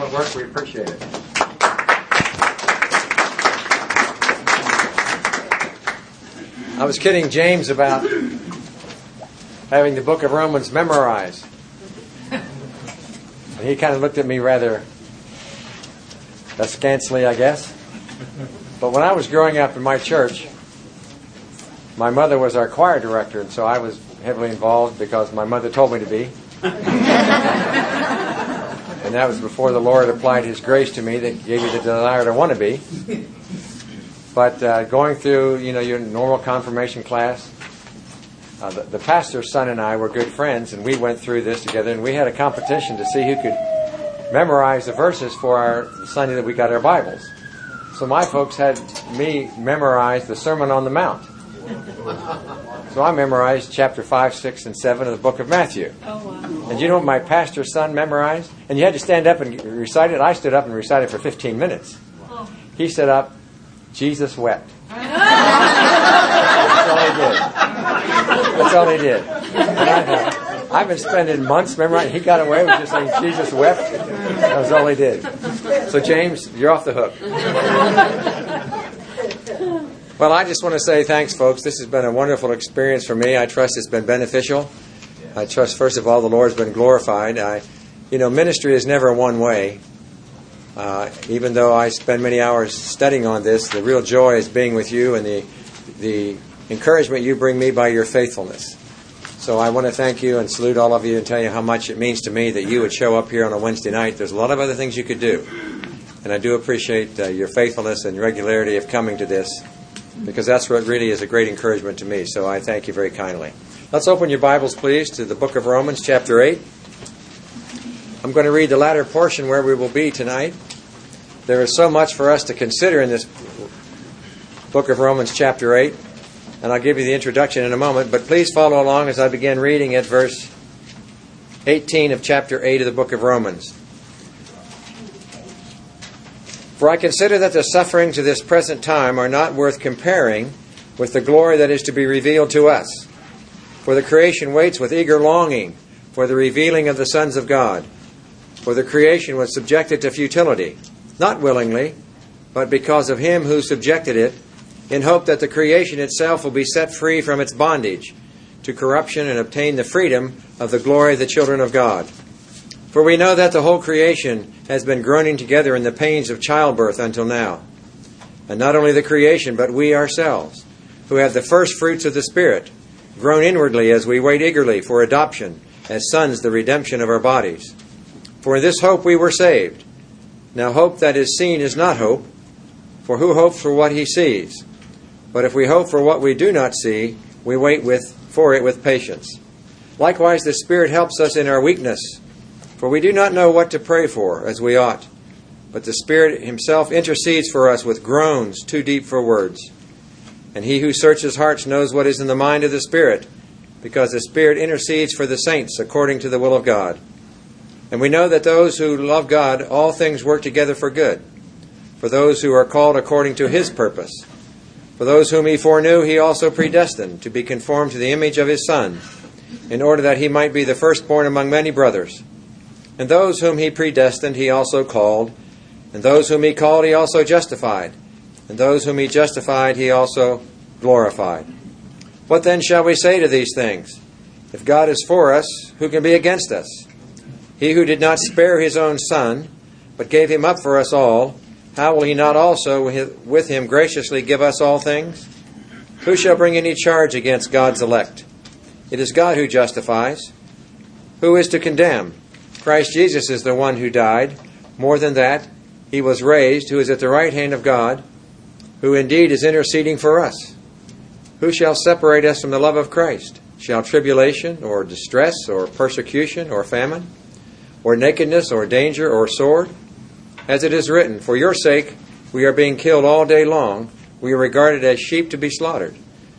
excellent work. We appreciate it. I was kidding James about having the book of Romans memorized. And he kind of looked at me rather askance, I guess. But when I was growing up in my church, my mother was our choir director, and so I was heavily involved because my mother told me to be. And that was before the Lord applied His grace to me that gave me the desire to want to be. But going through, your normal confirmation class, the pastor's son and I were good friends, and we went through this together, and we had a competition to see who could memorize the verses for the Sunday that we got our Bibles. So my folks had me memorize the Sermon on the Mount. So I memorized chapter 5, 6, and 7 of the book of Matthew. Oh, wow. And you know what my pastor's son memorized? And you had to stand up and recite it. I stood up and recited for 15 minutes. Oh. He stood up, Jesus wept. That's all he did. That's all he did. And I've been spending months memorizing. He got away with just saying Jesus wept. That was all he did. So James, you're off the hook. Well, I just want to say thanks, folks. This has been a wonderful experience for me. I trust it's been beneficial. I trust, first of all, the Lord's been glorified. Ministry is never one way. Even though I spend many hours studying on this, the real joy is being with you and the encouragement you bring me by your faithfulness. So I want to thank you and salute all of you and tell you how much it means to me that you would show up here on a Wednesday night. There's a lot of other things you could do. And I do appreciate your faithfulness and regularity of coming to this, because that's what really is a great encouragement to me. So I thank you very kindly. Let's open your Bibles, please, to the book of Romans, chapter 8. I'm going to read the latter portion where we will be tonight. There is so much for us to consider in this book of Romans, chapter 8. And I'll give you the introduction in a moment. But please follow along as I begin reading at verse 18 of chapter 8 of the book of Romans. For I consider that the sufferings of this present time are not worth comparing with the glory that is to be revealed to us. For the creation waits with eager longing for the revealing of the sons of God. For the creation was subjected to futility, not willingly, but because of Him who subjected it, in hope that the creation itself will be set free from its bondage to corruption and obtain the freedom of the glory of the children of God. For we know that the whole creation has been groaning together in the pains of childbirth until now. And not only the creation, but we ourselves, who have the first fruits of the Spirit, groan inwardly as we wait eagerly for adoption, as sons, the redemption of our bodies. For in this hope we were saved. Now hope that is seen is not hope, for who hopes for what he sees? But if we hope for what we do not see, we wait for it with patience. Likewise, the Spirit helps us in our weakness, for we do not know what to pray for as we ought. But the Spirit Himself intercedes for us with groans too deep for words. And He who searches hearts knows what is in the mind of the Spirit, because the Spirit intercedes for the saints according to the will of God. And we know that those who love God, all things work together for good, for those who are called according to His purpose. For those whom He foreknew, He also predestined to be conformed to the image of His Son, in order that He might be the firstborn among many brothers. And those whom He predestined, He also called. And those whom He called, He also justified. And those whom He justified, He also glorified. What then shall we say to these things? If God is for us, who can be against us? He who did not spare His own Son, but gave Him up for us all, how will He not also with Him graciously give us all things? Who shall bring any charge against God's elect? It is God who justifies. Who is to condemn? Christ Jesus is the one who died. More than that, He was raised, who is at the right hand of God, who indeed is interceding for us. Who shall separate us from the love of Christ? Shall tribulation, or distress, or persecution, or famine, or nakedness, or danger, or sword? As it is written, for your sake we are being killed all day long. We are regarded as sheep to be slaughtered.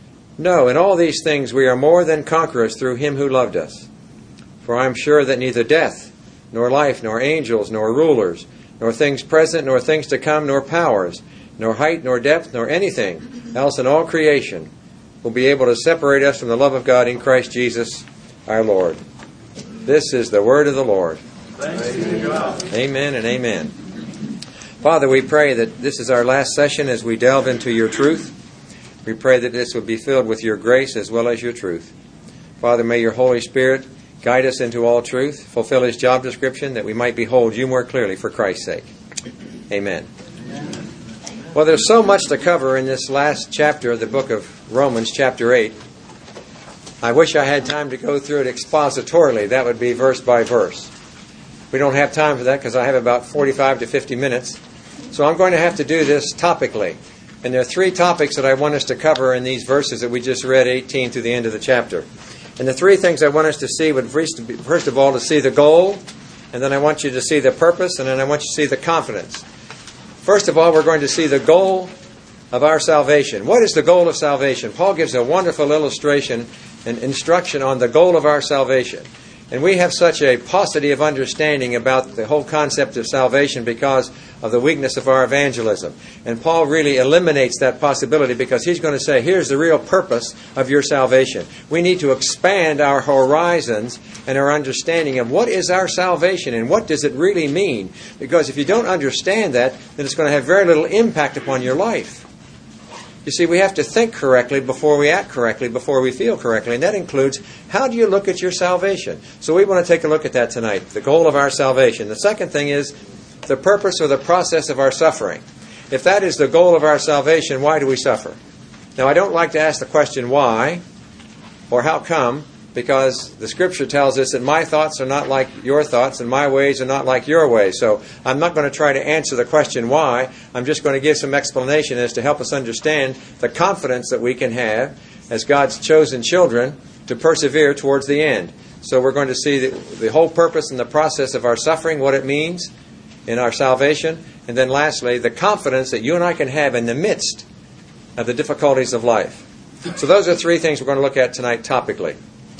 No, in all these things we are more than conquerors through Him who loved us. For I am sure that neither death, nor life, nor angels, nor rulers, nor things present, nor things to come, nor powers, nor height, nor depth, nor anything else in all creation will be able to separate us from the love of God in Christ Jesus our Lord. This is the word of the Lord. Thanks be to God. Amen and amen. Father, we pray that this is our last session as we delve into your truth. We pray that this will be filled with your grace as well as your truth. Father, may your Holy Spirit guide us into all truth, fulfill his job description, that we might behold you more clearly for Christ's sake. Amen. Well, there's so much to cover in this last chapter of the book of Romans, chapter 8. I wish I had time to go through it expositorily. That would be verse by verse. We don't have time for that because I have about 45 to 50 minutes. So I'm going to have to do this topically. And there are three topics that I want us to cover in these verses that we just read, 18 through the end of the chapter. And the three things I want us to see would first of all to see the goal, and then I want you to see the purpose, and then I want you to see the confidence. First of all, we're going to see the goal of our salvation. What is the goal of salvation? Paul gives a wonderful illustration and instruction on the goal of our salvation. And we have such a paucity of understanding about the whole concept of salvation because of the weakness of our evangelism. And Paul really eliminates that possibility because he's going to say, here's the real purpose of your salvation. We need to expand our horizons and our understanding of what is our salvation and what does it really mean. Because if you don't understand that, then it's going to have very little impact upon your life. You see, we have to think correctly before we act correctly, before we feel correctly. And that includes, how do you look at your salvation? So we want to take a look at that tonight, the goal of our salvation. The second thing is the purpose or the process of our suffering. If that is the goal of our salvation, why do we suffer? Now, I don't like to ask the question why or how come, because the Scripture tells us that my thoughts are not like your thoughts and my ways are not like your ways. So I'm not going to try to answer the question why. I'm just going to give some explanation as to help us understand the confidence that we can have as God's chosen children to persevere towards the end. So we're going to see the whole purpose and the process of our suffering, what it means in our salvation, and then lastly, the confidence that you and I can have in the midst of the difficulties of life. So those are three things we're going to look at tonight topically.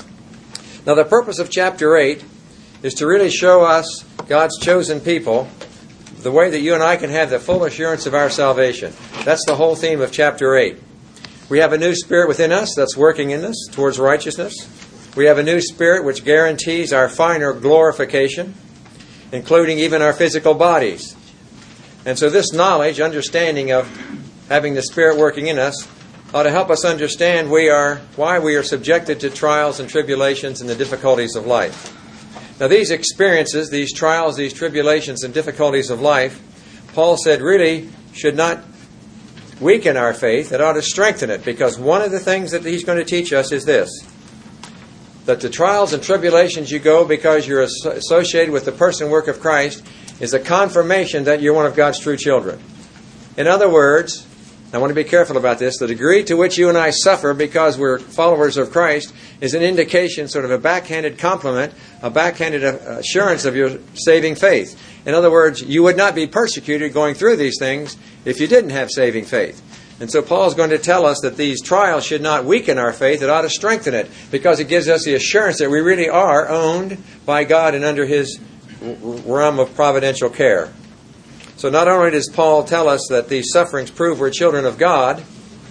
Now, the purpose of chapter 8 is to really show us, God's chosen people, the way that you and I can have the full assurance of our salvation. That's the whole theme of chapter 8. We have a new spirit within us that's working in us towards righteousness. We have a new spirit which guarantees our finer glorification, including even our physical bodies. And so this knowledge, understanding of having the Spirit working in us, ought to help us understand why we are subjected to trials and tribulations and the difficulties of life. Now these experiences, these trials, these tribulations and difficulties of life, Paul said really should not weaken our faith. It ought to strengthen it, because one of the things that he's going to teach us is this: that the trials and tribulations you go because you're associated with the person and work of Christ is a confirmation that you're one of God's true children. In other words, I want to be careful about this. The degree to which you and I suffer because we're followers of Christ is an indication, sort of a backhanded compliment, a backhanded assurance of your saving faith. In other words, you would not be persecuted going through these things if you didn't have saving faith. And so Paul's going to tell us that these trials should not weaken our faith. It ought to strengthen it, because it gives us the assurance that we really are owned by God and under His realm of providential care. So not only does Paul tell us that these sufferings prove we're children of God,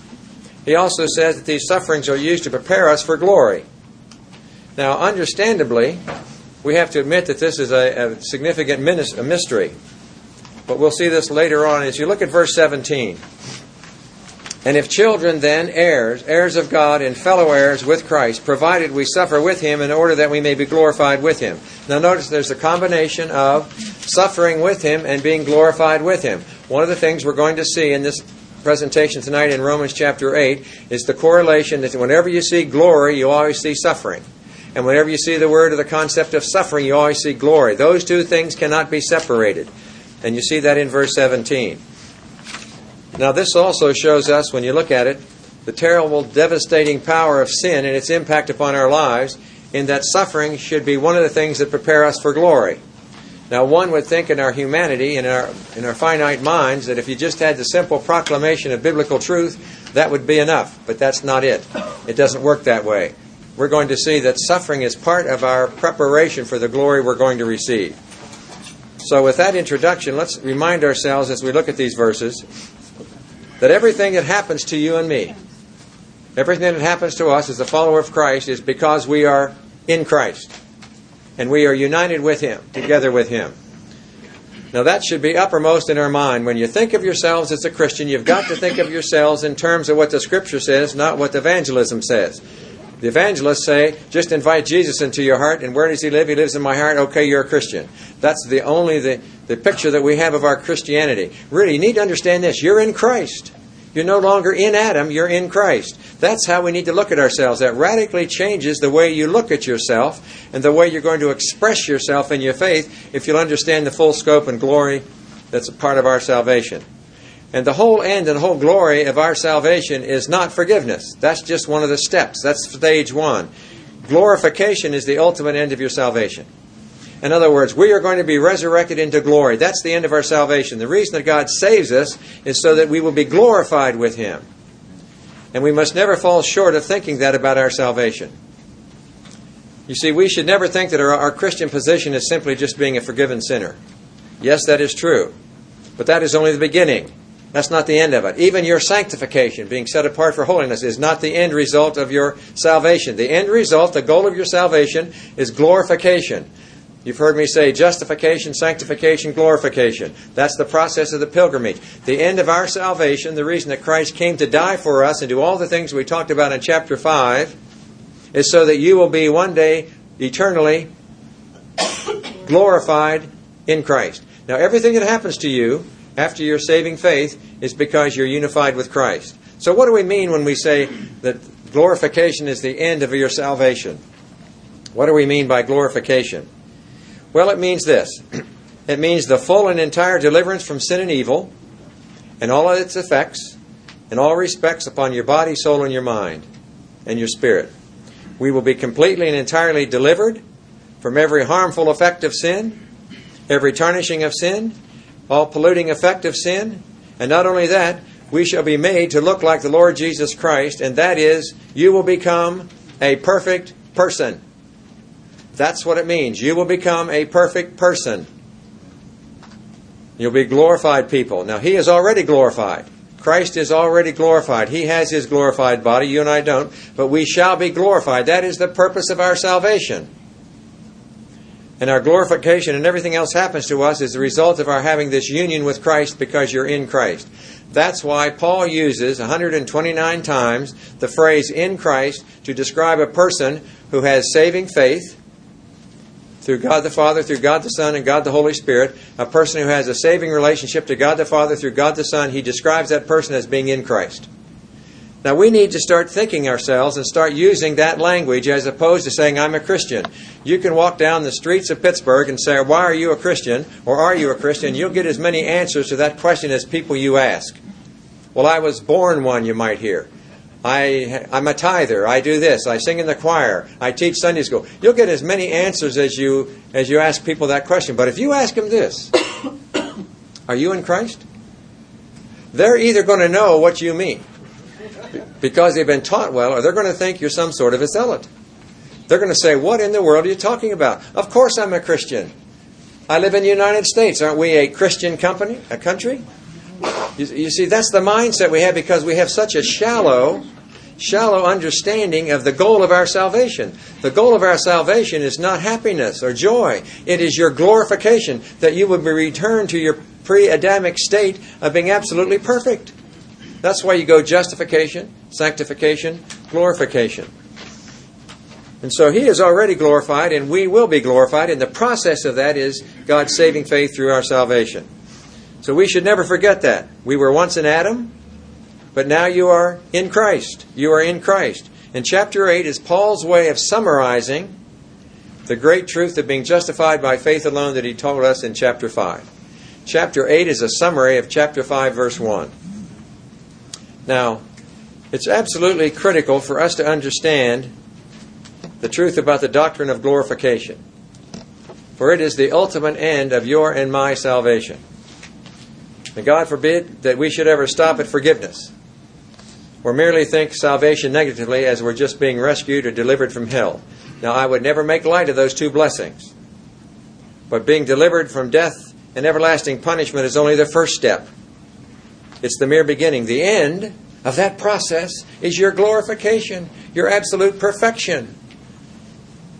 he also says that these sufferings are used to prepare us for glory. Now, understandably, we have to admit that this is a significant mystery. But we'll see this later on as you look at verse 17. And if children, then heirs, heirs of God and fellow heirs with Christ, provided we suffer with Him in order that we may be glorified with Him. Now notice there's a combination of suffering with Him and being glorified with Him. One of the things we're going to see in this presentation tonight in Romans chapter 8 is the correlation that whenever you see glory, you always see suffering. And whenever you see the word or the concept of suffering, you always see glory. Those two things cannot be separated. And you see that in verse 17. Now this also shows us, when you look at it, the terrible, devastating power of sin and its impact upon our lives, in that suffering should be one of the things that prepare us for glory. Now one would think in our humanity, in our finite minds, that if you just had the simple proclamation of biblical truth, that would be enough. But that's not it. It doesn't work that way. We're going to see that suffering is part of our preparation for the glory we're going to receive. So with that introduction, let's remind ourselves as we look at these verses that everything that happens to you and me, everything that happens to us as a follower of Christ, is because we are in Christ. and we are united with Him, together with Him. Now that should be uppermost in our mind. When you think of yourselves as a Christian, you've got to think of yourselves in terms of what the Scripture says, not what evangelism says. The evangelists say, just invite Jesus into your heart, and where does He live? He lives in my heart. Okay, you're a Christian. That's the picture that we have of our Christianity. Really, you need to understand this. You're in Christ. You're no longer in Adam, you're in Christ. That's how we need to look at ourselves. That radically changes the way you look at yourself and the way you're going to express yourself in your faith if you'll understand the full scope and glory that's a part of our salvation. And the whole end and the whole glory of our salvation is not forgiveness. That's just one of the steps. That's stage one. Glorification is the ultimate end of your salvation. In other words, we are going to be resurrected into glory. That's the end of our salvation. The reason that God saves us is so that we will be glorified with Him. And we must never fall short of thinking that about our salvation. You see, we should never think that our Christian position is simply just being a forgiven sinner. Yes, that is true. But that is only the beginning. That's not the end of it. Even your sanctification, being set apart for holiness, is not the end result of your salvation. The end result, the goal of your salvation, is glorification. You've heard me say justification, sanctification, glorification. That's the process of the pilgrimage. The end of our salvation, the reason that Christ came to die for us and do all the things we talked about in chapter 5, is so that you will be one day eternally glorified in Christ. Now, everything that happens to you after your saving faith is because you're unified with Christ. So what do we mean when we say that glorification is the end of your salvation? What do we mean by glorification? Well, it means this. It means the full and entire deliverance from sin and evil and all of its effects in all respects upon your body, soul, and your mind and your spirit. We will be completely and entirely delivered from every harmful effect of sin, every tarnishing of sin, all polluting effect of sin. And not only that, we shall be made to look like the Lord Jesus Christ, and that is, you will become a perfect person. That's what it means. You will become a perfect person. You'll be glorified people. Now, He is already glorified. Christ is already glorified. He has His glorified body. You and I don't. But we shall be glorified. That is the purpose of our salvation. And our glorification and everything else happens to us as a result of our having this union with Christ because you're in Christ. That's why Paul uses 129 times the phrase in Christ to describe a person who has saving faith through God the Father, through God the Son, and God the Holy Spirit. A person who has a saving relationship to God the Father through God the Son, he describes that person as being in Christ. Now we need to start thinking ourselves and start using that language as opposed to saying, I'm a Christian. You can walk down the streets of Pittsburgh and say, why are you a Christian? Or are you a Christian? You'll get as many answers to that question as people you ask. Well, I was born one, you might hear. I'm a tither. I do this. I sing in the choir. I teach Sunday school. You'll get as many answers as you ask people that question. But if you ask them this, are you in Christ? They're either going to know what you mean because they've been taught well, or they're going to think you're some sort of a zealot. They're going to say, what in the world are you talking about? Of course I'm a Christian. I live in the United States. Aren't we a Christian country? You see, that's the mindset we have because we have such a shallow understanding of the goal of our salvation. The goal of our salvation is not happiness or joy. It is your glorification, that you will be returned to your pre-Adamic state of being absolutely perfect. That's why you go justification, sanctification, glorification. And so He is already glorified, and we will be glorified, and the process of that is God's saving faith through our salvation. So we should never forget that. We were once in Adam, but now you are in Christ. You are in Christ. And chapter 8 is Paul's way of summarizing the great truth of being justified by faith alone that he told us in chapter 5. Chapter 8 is a summary of chapter 5, verse 1. Now, it's absolutely critical for us to understand the truth about the doctrine of glorification, for it is the ultimate end of your and my salvation. And God forbid that we should ever stop at forgiveness or merely think salvation negatively as we're just being rescued or delivered from hell. Now, I would never make light of those two blessings. But being delivered from death and everlasting punishment is only the first step. It's the mere beginning. The end of that process is your glorification, your absolute perfection.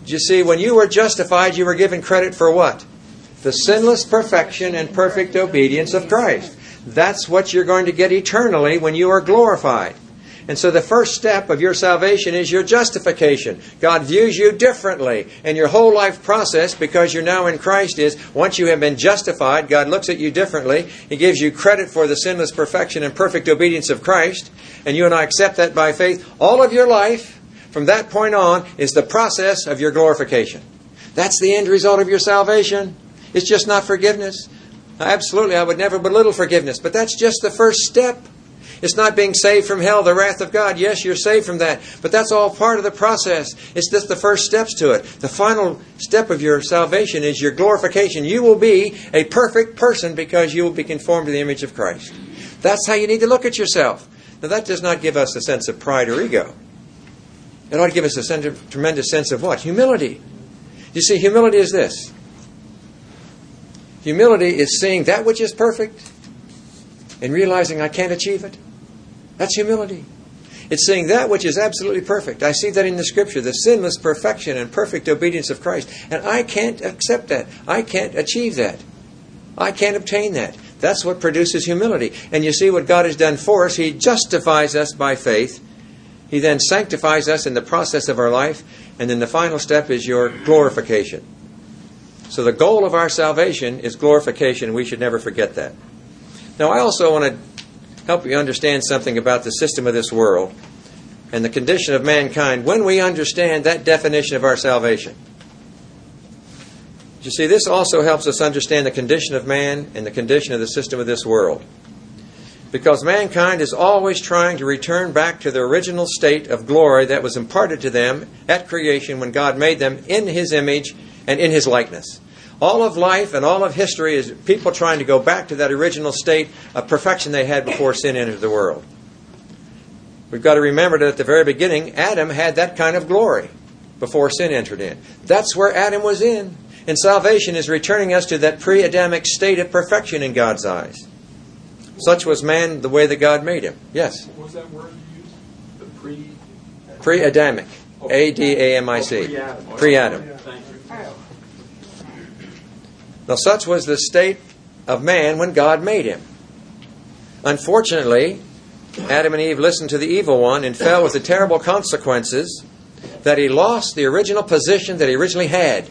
You see, when you were justified, you were given credit for what? The sinless perfection and perfect obedience of Christ. That's what you're going to get eternally when you are glorified. And so the first step of your salvation is your justification. God views you differently. And your whole life process, because you're now in Christ, is once you have been justified, God looks at you differently. He gives you credit for the sinless perfection and perfect obedience of Christ. And you and I accept that by faith. All of your life, from that point on, is the process of your glorification. That's the end result of your salvation. It's just not forgiveness. Absolutely, I would never belittle forgiveness. But that's just the first step. It's not being saved from hell, the wrath of God. Yes, you're saved from that. But that's all part of the process. It's just the first steps to it. The final step of your salvation is your glorification. You will be a perfect person because you will be conformed to the image of Christ. That's how you need to look at yourself. Now, that does not give us a sense of pride or ego. It ought to give us a tremendous sense of what? Humility. You see, humility is this. Humility is seeing that which is perfect and realizing I can't achieve it. That's humility. It's seeing that which is absolutely perfect. I see that in the Scripture, the sinless perfection and perfect obedience of Christ. And I can't accept that. I can't achieve that. I can't obtain that. That's what produces humility. And you see what God has done for us. He justifies us by faith. He then sanctifies us in the process of our life. And then the final step is your glorification. So the goal of our salvation is glorification. We should never forget that. Now, I also want to help you understand something about the system of this world and the condition of mankind when we understand that definition of our salvation. You see, this also helps us understand the condition of man and the condition of the system of this world. Because mankind is always trying to return back to the original state of glory that was imparted to them at creation when God made them in His image and in His likeness. All of life and all of history is people trying to go back to that original state of perfection they had before sin entered the world. We've got to remember that at the very beginning, Adam had that kind of glory before sin entered in. That's where Adam was in. And salvation is returning us to that pre-Adamic state of perfection in God's eyes. Such was man the way that God made him. Yes? What was that word you used? The pre-Adamic. A-D-A-M-I-C. Pre-Adam. Pre-Adam. Thank you. Now, such was the state of man when God made him. Unfortunately, Adam and Eve listened to the evil one and fell with the terrible consequences that he lost the original position that he originally had.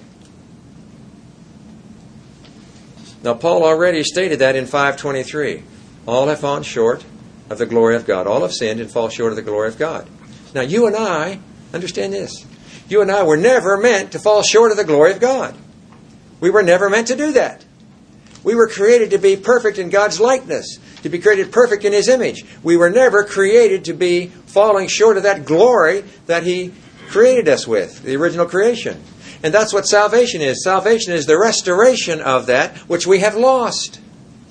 Now, Paul already stated that in 5:23. All have fallen short of the glory of God. All have sinned and fall short of the glory of God. Now, you and I, understand this. You and I were never meant to fall short of the glory of God. We were never meant to do that. We were created to be perfect in God's likeness, to be created perfect in His image. We were never created to be falling short of that glory that He created us with, the original creation. And that's what salvation is. Salvation is the restoration of that which we have lost.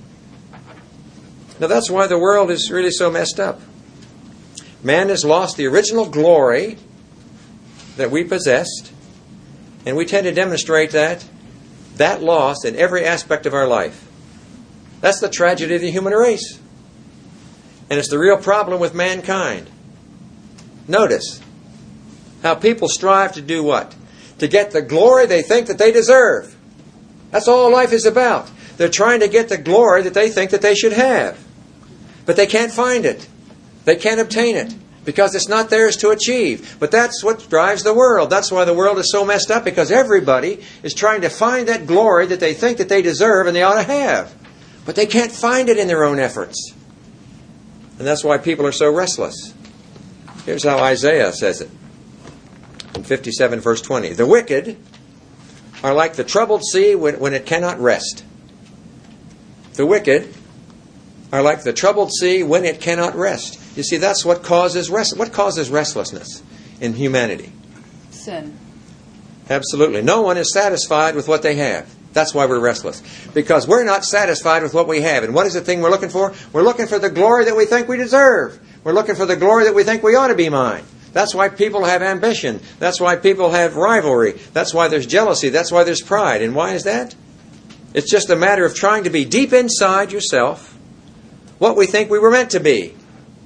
Now that's why the world is really so messed up. Man has lost the original glory that we possessed, and we tend to demonstrate that loss in every aspect of our life. That's the tragedy of the human race. And it's the real problem with mankind. Notice how people strive to do what? To get the glory they think that they deserve. That's all life is about. They're trying to get the glory that they think that they should have. But they can't find it. They can't obtain it. Because it's not theirs to achieve. But that's what drives the world. That's why the world is so messed up. Because everybody is trying to find that glory that they think that they deserve and they ought to have. But they can't find it in their own efforts. And that's why people are so restless. Here's how Isaiah says it. In 57 verse 20. The wicked are like the troubled sea when it cannot rest. The wicked are like the troubled sea when it cannot rest. You see, that's what causes restlessness in humanity. Sin. Absolutely. No one is satisfied with what they have. That's why we're restless. Because we're not satisfied with what we have. And what is the thing we're looking for? We're looking for the glory that we think we deserve. We're looking for the glory that we think we ought to be mine. That's why people have ambition. That's why people have rivalry. That's why there's jealousy. That's why there's pride. And why is that? It's just a matter of trying to be deep inside yourself what we think we were meant to be.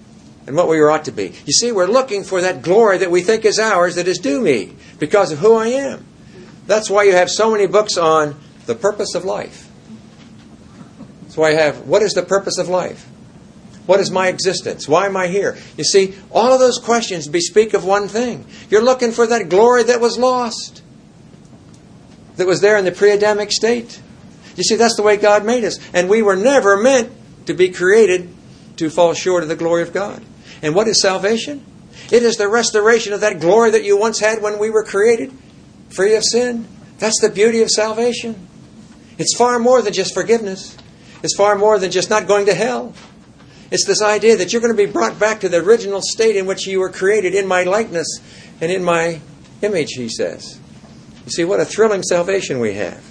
and what we ought to be. You see, we're looking for that glory that we think is ours, that is due me, because of who I am. That's why you have so many books on the purpose of life. That's why I have, what is the purpose of life? What is my existence? Why am I here? You see, all of those questions bespeak of one thing. You're looking for that glory that was lost, that was there in the pre-Adamic state. You see, that's the way God made us. And we were never meant to be created to fall short of the glory of God. And what is salvation? It is the restoration of that glory that you once had when we were created, free of sin. That's the beauty of salvation. It's far more than just forgiveness. It's far more than just not going to hell. It's this idea that you're going to be brought back to the original state in which you were created, in my likeness and in my image, he says. You see, what a thrilling salvation we have.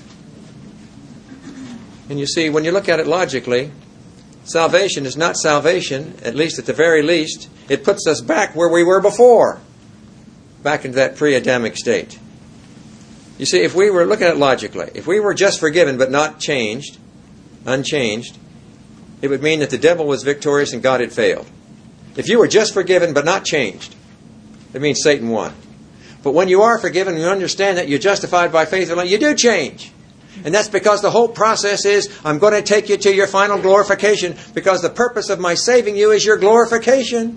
And you see, when you look at it logically, salvation is not salvation, at least at the very least. It puts us back where we were before, back into that pre-Adamic state. You see, if we were looking at it logically, if we were just forgiven but not changed, unchanged, it would mean that the devil was victorious and God had failed. If you were just forgiven but not changed, it means Satan won. But when you are forgiven, you understand that you're justified by faith alone, you do change. And that's because the whole process is, I'm going to take you to your final glorification, because the purpose of my saving you is your glorification.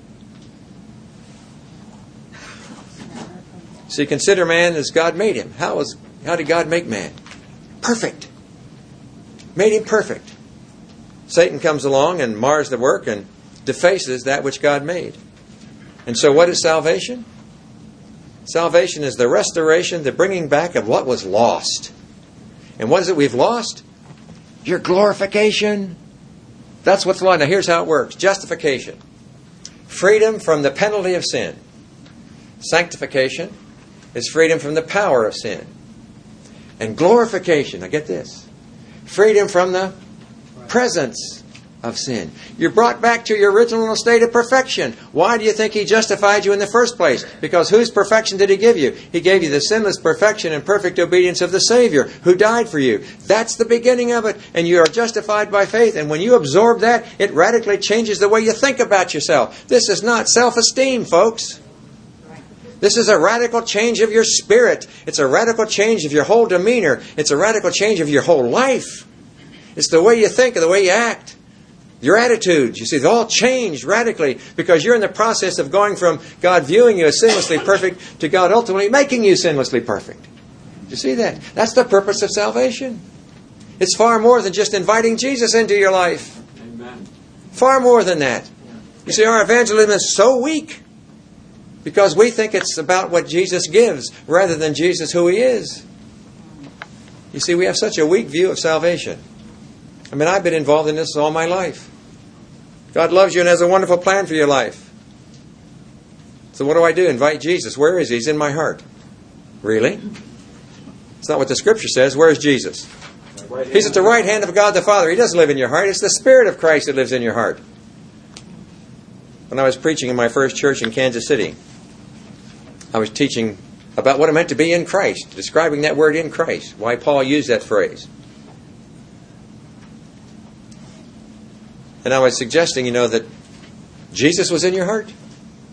See, consider man as God made him. How did God make man? Perfect. Made him perfect. Satan comes along and mars the work and defaces that which God made. And so what is salvation? Salvation is the restoration, the bringing back of what was lost. And what is it we've lost? Your glorification. That's what's lost. Now here's how it works. Justification. Freedom from the penalty of sin. Sanctification is freedom from the power of sin. And glorification, now get this, freedom from the presence of sin. You're brought back to your original state of perfection. Why do you think He justified you in the first place? Because whose perfection did He give you? He gave you the sinless perfection and perfect obedience of the Savior who died for you. That's the beginning of it. And you are justified by faith. And when you absorb that, it radically changes the way you think about yourself. This is not self-esteem, folks. This is a radical change of your spirit. It's a radical change of your whole demeanor. It's a radical change of your whole life. It's the way you think and the way you act. Your attitudes, you see, they've all changed radically because you're in the process of going from God viewing you as sinlessly perfect to God ultimately making you sinlessly perfect. You see that? That's the purpose of salvation. It's far more than just inviting Jesus into your life. Amen. Far more than that. You see, our evangelism is so weak because we think it's about what Jesus gives rather than Jesus who He is. You see, we have such a weak view of salvation. I mean, I've been involved in this all my life. God loves you and has a wonderful plan for your life. So what do? Invite Jesus. Where is He? He's in my heart. Really? It's not what the Scripture says. Where is Jesus? He's at the right hand of God the Father. He doesn't live in your heart. It's the Spirit of Christ that lives in your heart. When I was preaching in my first church in Kansas City, I was teaching about what it meant to be in Christ, describing that word in Christ, why Paul used that phrase. And I was suggesting, that Jesus was in your heart. And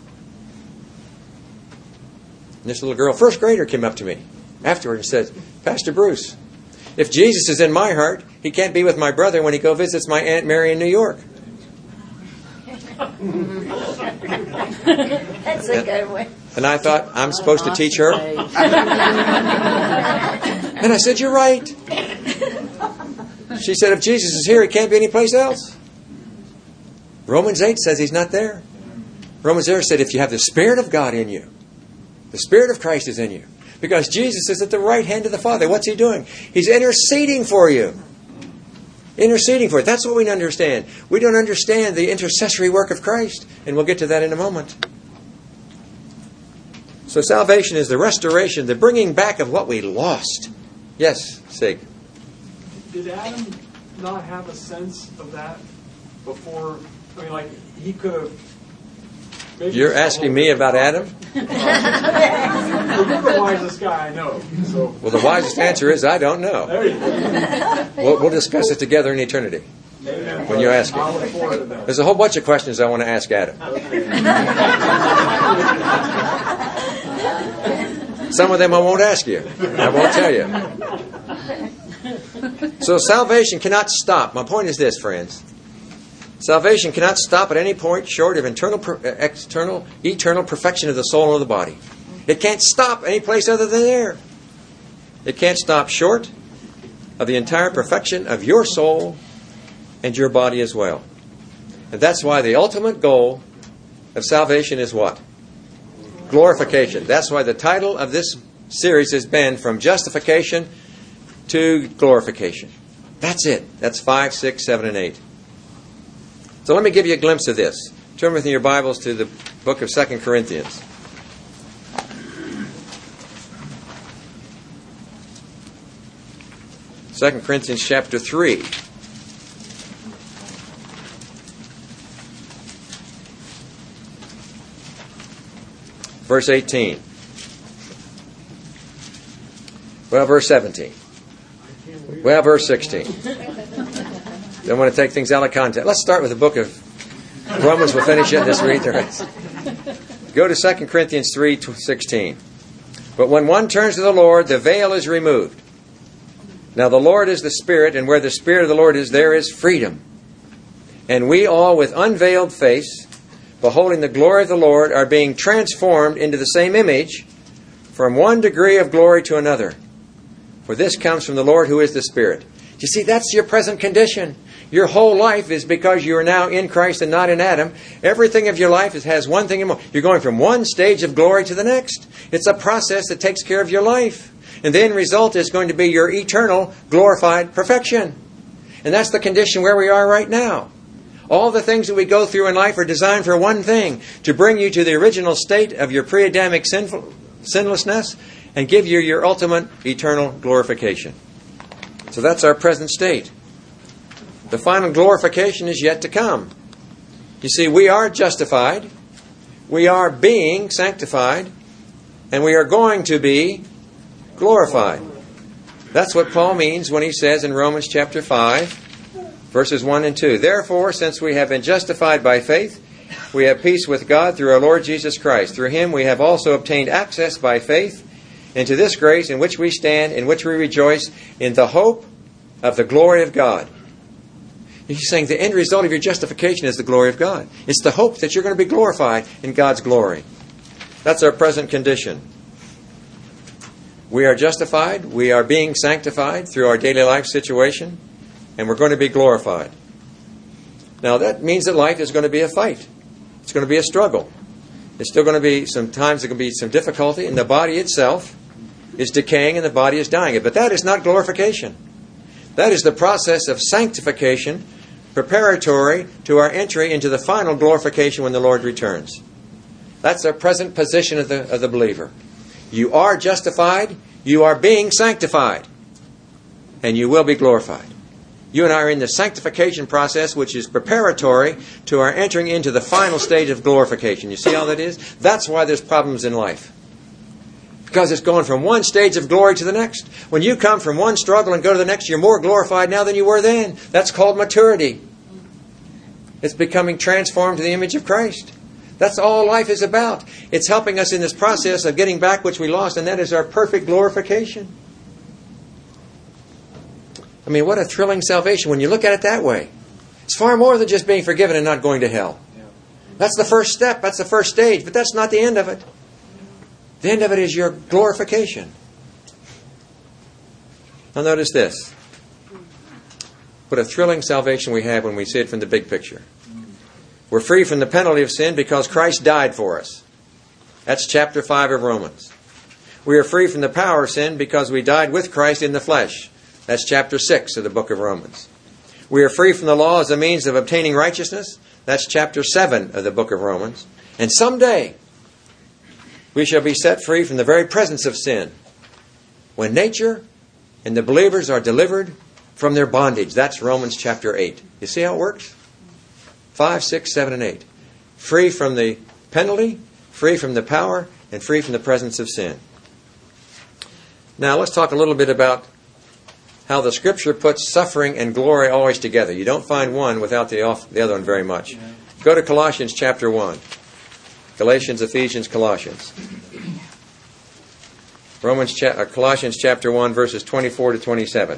this little girl, first grader, came up to me afterward and said, Pastor Bruce, if Jesus is in my heart, He can't be with my brother when he visits my Aunt Mary in New York. That's a good one. And I thought, I'm supposed to teach her. And I said, you're right. She said, if Jesus is here, He can't be anyplace else. Romans 8 says He's not there. Romans 8 said, if you have the Spirit of God in you, the Spirit of Christ is in you. Because Jesus is at the right hand of the Father. What's He doing? He's interceding for you. Interceding for it. That's what we understand. We don't understand the intercessory work of Christ. And we'll get to that in a moment. So salvation is the restoration, the bringing back of what we lost. Yes, Sig. Did Adam not have a sense of that before? I mean, he could have... You're asking me about Adam? Well, you're the wisest guy I know. So. Well, the wisest answer is I don't know. There you go. We'll discuss it together in eternity. when you ask it. There's a whole bunch of questions I want to ask Adam. Some of them I won't ask you. I won't tell you. So salvation cannot stop. My point is this, friends. Salvation cannot stop at any point short of eternal perfection of the soul or the body. It can't stop any place other than there. It can't stop short of the entire perfection of your soul and your body as well. And that's why the ultimate goal of salvation is what? Glorification. That's why the title of this series has been From Justification to Glorification. That's it. That's 5, 6, 7, and 8. So let me give you a glimpse of this. Turn with me your Bibles to the book of 2 Corinthians. Second Corinthians chapter 3. Verse 18. Well, verse 17. Well, verse 16. Don't want to take things out of context. Let's start with the book of Romans. We'll finish it and just read the rest. Go to 2 Corinthians 3:16. But when one turns to the Lord, the veil is removed. Now the Lord is the Spirit, and where the Spirit of the Lord is, there is freedom. And we all, with unveiled face, beholding the glory of the Lord, are being transformed into the same image, from one degree of glory to another. For this comes from the Lord who is the Spirit. You see, that's your present condition. Your whole life is because you are now in Christ and not in Adam. Everything of your life has one thing in mind. You're going from one stage of glory to the next. It's a process that takes care of your life. And the end result is going to be your eternal glorified perfection. And that's the condition where we are right now. All the things that we go through in life are designed for one thing, to bring you to the original state of your pre-Adamic sinlessness and give you your ultimate eternal glorification. So that's our present state. The final glorification is yet to come. You see, we are justified, we are being sanctified, and we are going to be glorified. That's what Paul means when he says in Romans chapter 5, verses 1 and 2, Therefore, since we have been justified by faith, we have peace with God through our Lord Jesus Christ. Through Him we have also obtained access by faith into this grace in which we stand, in which we rejoice, in the hope of the glory of God. He's saying the end result of your justification is the glory of God. It's the hope that you're going to be glorified in God's glory. That's our present condition. We are justified, we are being sanctified through our daily life situation, and we're going to be glorified. Now that means that life is going to be a fight. It's going to be a struggle. There's still going to be sometimes there can be some difficulty, and the body itself is decaying and the body is dying. But that is not glorification. That is the process of sanctification, preparatory to our entry into the final glorification when the Lord returns. That's our present position of the believer. You are justified, you are being sanctified, and you will be glorified. You and I are in the sanctification process, which is preparatory to our entering into the final stage of glorification. You see how that is? That's why there's problems in life. Because it's going from one stage of glory to the next. When you come from one struggle and go to the next, you're more glorified now than you were then. That's called maturity. It's becoming transformed to the image of Christ. That's all life is about. It's helping us in this process of getting back which we lost, and that is our perfect glorification. I mean, what a thrilling salvation when you look at it that way. It's far more than just being forgiven and not going to hell. That's the first step. That's the first stage. But that's not the end of it. The end of it is your glorification. Now notice this. What a thrilling salvation we have when we see it from the big picture. We're free from the penalty of sin because Christ died for us. That's chapter 5 of Romans. We are free from the power of sin because we died with Christ in the flesh. That's chapter 6 of the book of Romans. We are free from the law as a means of obtaining righteousness. That's chapter 7 of the book of Romans. And someday, we shall be set free from the very presence of sin, when nature and the believers are delivered from their bondage. That's Romans chapter 8. You see how it works? 5, 6, 7, and 8. Free from the penalty, free from the power, and free from the presence of sin. Now let's talk a little bit about how the Scripture puts suffering and glory always together. You don't find one without the other one very much. Go to Colossians chapter 1. Galatians, Ephesians, Colossians. Colossians chapter 1, verses 24 to 27.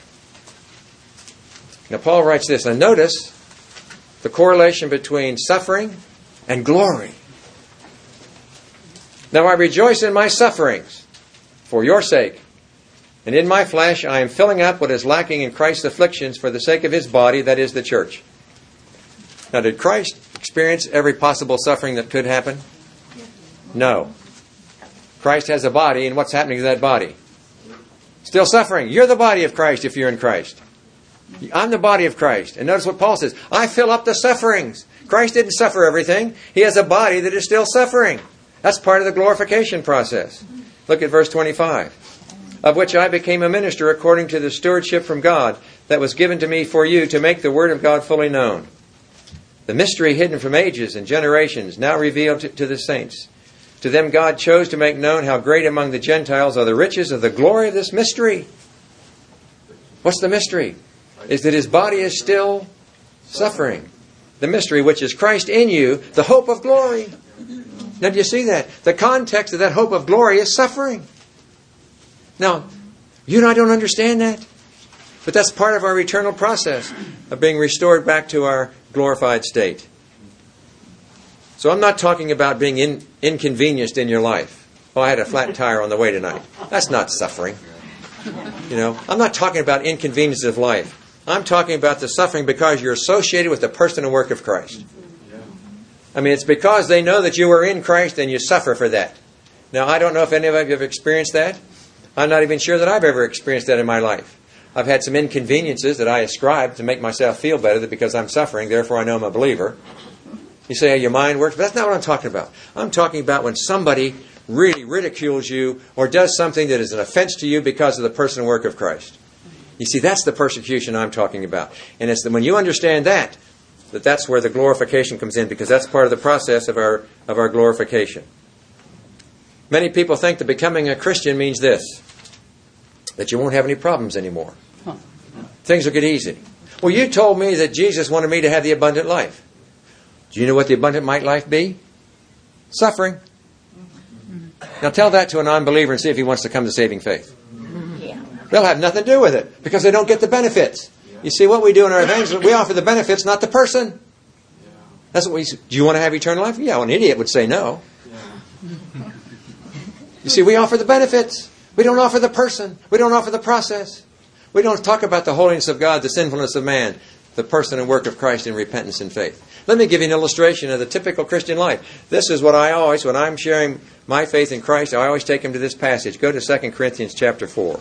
Now Paul writes this, and notice the correlation between suffering and glory. Now I rejoice in my sufferings for your sake, and in my flesh I am filling up what is lacking in Christ's afflictions for the sake of His body, that is the church. Now did Christ experience every possible suffering that could happen? No. Christ has a body, and what's happening to that body? Still suffering. You're the body of Christ if you're in Christ. I'm the body of Christ. And notice what Paul says. I fill up the sufferings. Christ didn't suffer everything. He has a body that is still suffering. That's part of the glorification process. Look at verse 25. Of which I became a minister according to the stewardship from God that was given to me for you to make the word of God fully known. The mystery hidden from ages and generations now revealed to the saints. To them God chose to make known how great among the Gentiles are the riches of the glory of this mystery. What's the mystery? Is that His body is still suffering. The mystery which is Christ in you, the hope of glory. Now do you see that? The context of that hope of glory is suffering. Now, you and I don't understand that. But that's part of our eternal process of being restored back to our glorified state. So I'm not talking about being inconvenienced in your life. Oh, I had a flat tire on the way tonight. That's not suffering. I'm not talking about inconvenience of life. I'm talking about the suffering because you're associated with the person and work of Christ. I mean, it's because they know that you are in Christ and you suffer for that. Now, I don't know if any of you have experienced that. I'm not even sure that I've ever experienced that in my life. I've had some inconveniences that I ascribe to make myself feel better that because I'm suffering, therefore I know I'm a believer. You say, hey, your mind works, but that's not what I'm talking about. I'm talking about when somebody really ridicules you or does something that is an offense to you because of the person and work of Christ. You see, that's the persecution I'm talking about. And it's when you understand that's where the glorification comes in, because that's part of the process of our glorification. Many people think that becoming a Christian means this, that you won't have any problems anymore. Things will get easy. Well, you told me that Jesus wanted me to have the abundant life. Do you know what the abundant life be? Suffering. Now tell that to a non-believer and see if he wants to come to saving faith. They'll have nothing to do with it because they don't get the benefits. You see, what we do in our evangelism, we offer the benefits, not the person. That's what we say. Do you want to have eternal life? Yeah, well, an idiot would say no. You see, we offer the benefits. We don't offer the person. We don't offer the process. We don't talk about the holiness of God, the sinfulness of man, the person and work of Christ in repentance and faith. Let me give you an illustration of the typical Christian life. This is what I always, when I'm sharing my faith in Christ, I always take them to this passage. Go to 2 Corinthians chapter 4.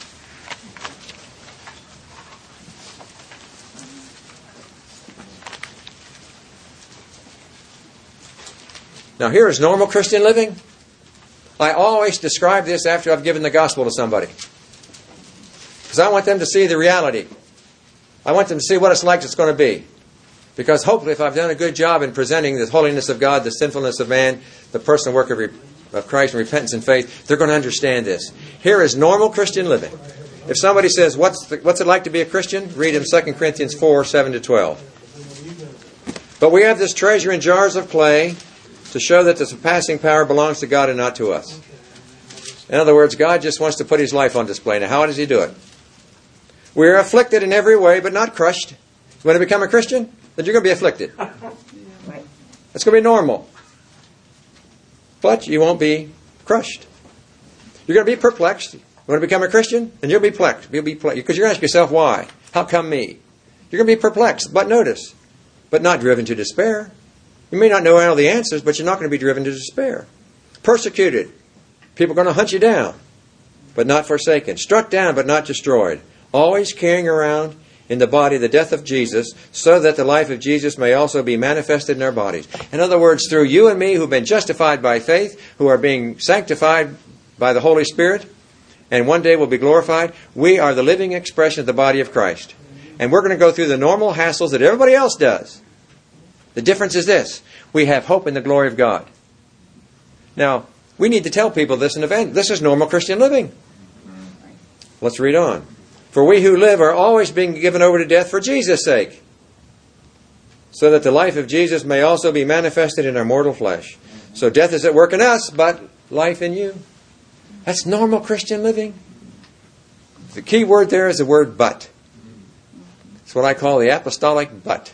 Now here is normal Christian living. I always describe this after I've given the gospel to somebody. Because I want them to see the reality. I want them to see what it's like it's going to be. Because hopefully if I've done a good job in presenting the holiness of God, the sinfulness of man, the personal work of Christ and repentance and faith, they're going to understand this. Here is normal Christian living. If somebody says, what's it like to be a Christian? Read in 2 Corinthians 4, 7 to 12. But we have this treasure in jars of clay to show that the surpassing power belongs to God and not to us. In other words, God just wants to put His life on display. Now, how does He do it? We are afflicted in every way, but not crushed. You want to become a Christian? Then you're going to be afflicted. That's going to be normal. But you won't be crushed. You're going to be perplexed. You want to become a Christian? Then you'll be perplexed. Because you're going to ask yourself, why? How come me? You're going to be perplexed, but notice, but not driven to despair. You may not know all the answers, but you're not going to be driven to despair. Persecuted. People are going to hunt you down, but not forsaken. Struck down, but not destroyed. Always carrying around in the body the death of Jesus, so that the life of Jesus may also be manifested in our bodies. In other words, through you and me who've been justified by faith, who are being sanctified by the Holy Spirit, and one day will be glorified, we are the living expression of the body of Christ. And we're going to go through the normal hassles that everybody else does. The difference is this. We have hope in the glory of God. Now, we need to tell people this in event. This is normal Christian living. Let's read on. For we who live are always being given over to death for Jesus' sake, so that the life of Jesus may also be manifested in our mortal flesh. So death is at work in us, but life in you. That's normal Christian living. The key word there is the word but. It's what I call the apostolic but.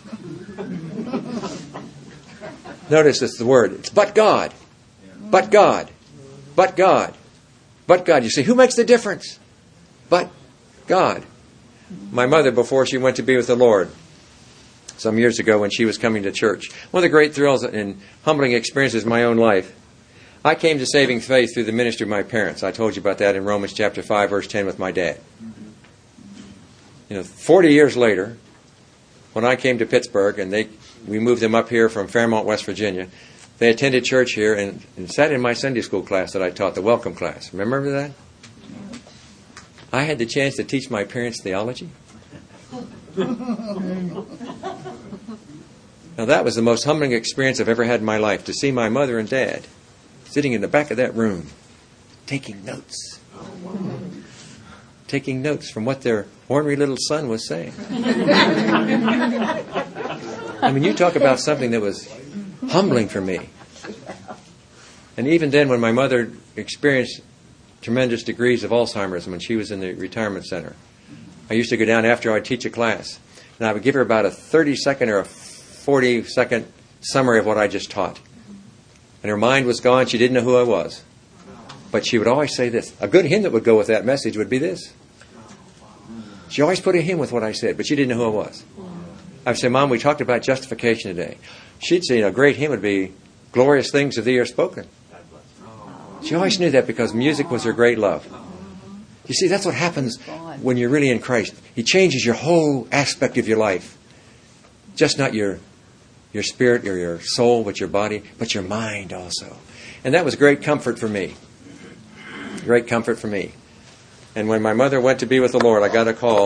Notice it's the word. It's but God. But God. But God. But God. You see, who makes the difference? But God. My mother, before she went to be with the Lord, some years ago when she was coming to church, one of the great thrills and humbling experiences of my own life, I came to saving faith through the ministry of my parents. I told you about that in Romans chapter 5, verse 10 with my dad. 40 years later, when I came to Pittsburgh and we moved them up here from Fairmont, West Virginia, they attended church here and sat in my Sunday school class that I taught, the welcome class. Remember that? I had the chance to teach my parents theology. Now that was the most humbling experience I've ever had in my life, to see my mother and dad sitting in the back of that room, taking notes. Taking notes from what their ornery little son was saying. I mean, you talk about something that was humbling for me. And even then, when my mother experienced tremendous degrees of Alzheimer's when she was in the retirement center, I used to go down after I'd teach a class, and I would give her about a 30-second or a 40-second summary of what I just taught. And her mind was gone. She didn't know who I was. But she would always say this. A good hymn that would go with that message would be this. She always put a hymn with what I said, but she didn't know who I was. I would say, Mom, we talked about justification today. She'd say, a great hymn would be, Glorious Things of Thee Are Spoken. She always knew that because music was her great love. You see, that's what happens when you're really in Christ. He changes your whole aspect of your life. Just not your spirit or your soul, but your body, but your mind also. And that was great comfort for me. Great comfort for me. And when my mother went to be with the Lord, I got a call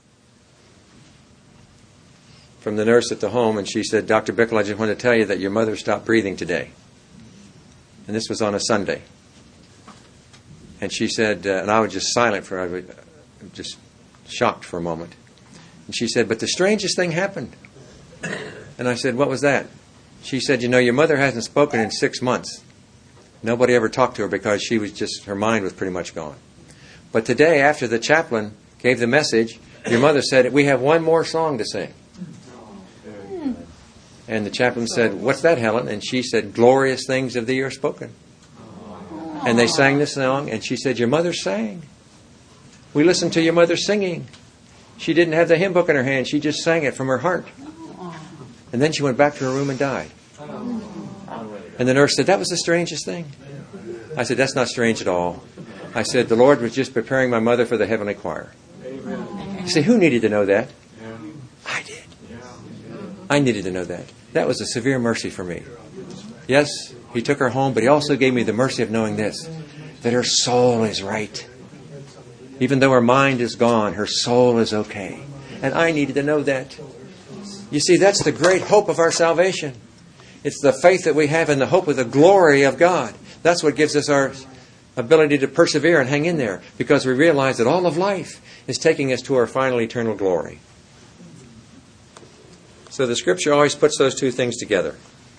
from the nurse at the home, and she said, Dr. Bickle, I just want to tell you that your mother stopped breathing today. And this was on a Sunday. And she said, and I was just silent I was just shocked for a moment. And she said, but the strangest thing happened. And I said, what was that? She said, your mother hasn't spoken in 6 months. Nobody ever talked to her because her mind was pretty much gone. But today, after the chaplain gave the message, your mother said, we have one more song to sing. And the chaplain said, what's that, Helen? And she said, Glorious Things of Thee Are Spoken. And they sang this song, and she said, your mother sang. We listened to your mother singing. She didn't have the hymn book in her hand. She just sang it from her heart. And then she went back to her room and died. And the nurse said, that was the strangest thing. I said, that's not strange at all. I said, the Lord was just preparing my mother for the heavenly choir. You see, who needed to know that? I did. I needed to know that. That was a severe mercy for me. Yes, He took her home, but He also gave me the mercy of knowing this, that her soul is right. Even though her mind is gone, her soul is okay. And I needed to know that. You see, that's the great hope of our salvation. It's the faith that we have in the hope of the glory of God. That's what gives us our ability to persevere and hang in there, because we realize that all of life is taking us to our final eternal glory. So the Scripture always puts those two things together.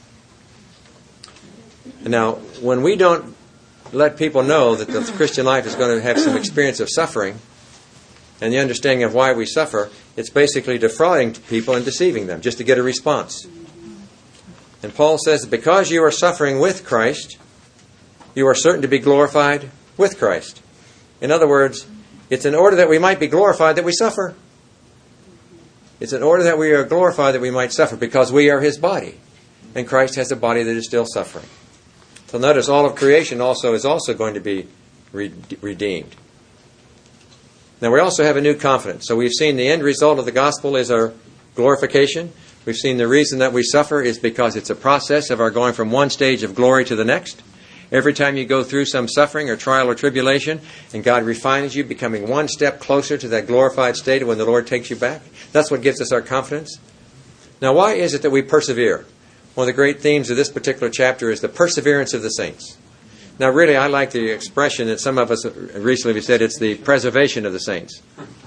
And now, when we don't let people know that the Christian life is going to have some experience of suffering and the understanding of why we suffer, it's basically defrauding people and deceiving them just to get a response. And Paul says that because you are suffering with Christ, you are certain to be glorified with Christ. In other words, it's in order that we might be glorified that we suffer. It's in order that we are glorified that we might suffer, because we are His body. And Christ has a body that is still suffering. So notice all of creation is also going to be redeemed. Now we also have a new confidence. So we've seen the end result of the gospel is our glorification. We've seen the reason that we suffer is because it's a process of our going from one stage of glory to the next. Every time you go through some suffering or trial or tribulation, and God refines you, becoming one step closer to that glorified state when the Lord takes you back, that's what gives us our confidence. Now, why is it that we persevere? One of the great themes of this particular chapter is the perseverance of the saints. Now, really, I like the expression that some of us recently have said, it's the preservation of the saints.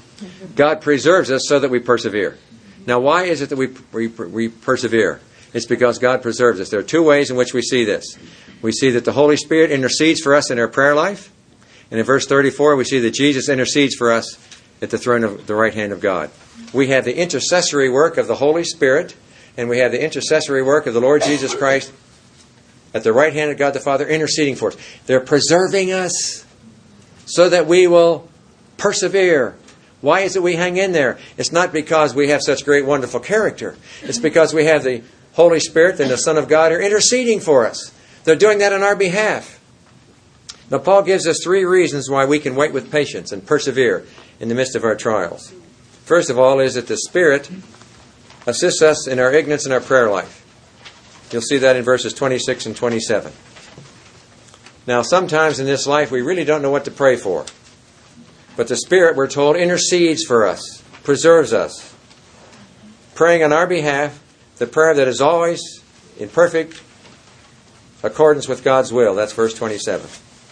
God preserves us so that we persevere. Now, why is it that we persevere? It's because God preserves us. There are two ways in which we see this. We see that the Holy Spirit intercedes for us in our prayer life. And in verse 34, we see that Jesus intercedes for us at the throne of the right hand of God. We have the intercessory work of the Holy Spirit, and we have the intercessory work of the Lord Jesus Christ at the right hand of God the Father, interceding for us. They're preserving us so that we will persevere. Why is it we hang in there? It's not because we have such great, wonderful character. It's because we have the Holy Spirit and the Son of God are interceding for us. They're doing that on our behalf. Now, Paul gives us 3 reasons why we can wait with patience and persevere in the midst of our trials. First of all is that the Spirit assists us in our ignorance and our prayer life. You'll see that in verses 26 and 27. Now, sometimes in this life we really don't know what to pray for. But the Spirit, we're told, intercedes for us, preserves us, praying on our behalf, the prayer that is always in perfect accordance with God's will. That's verse 27.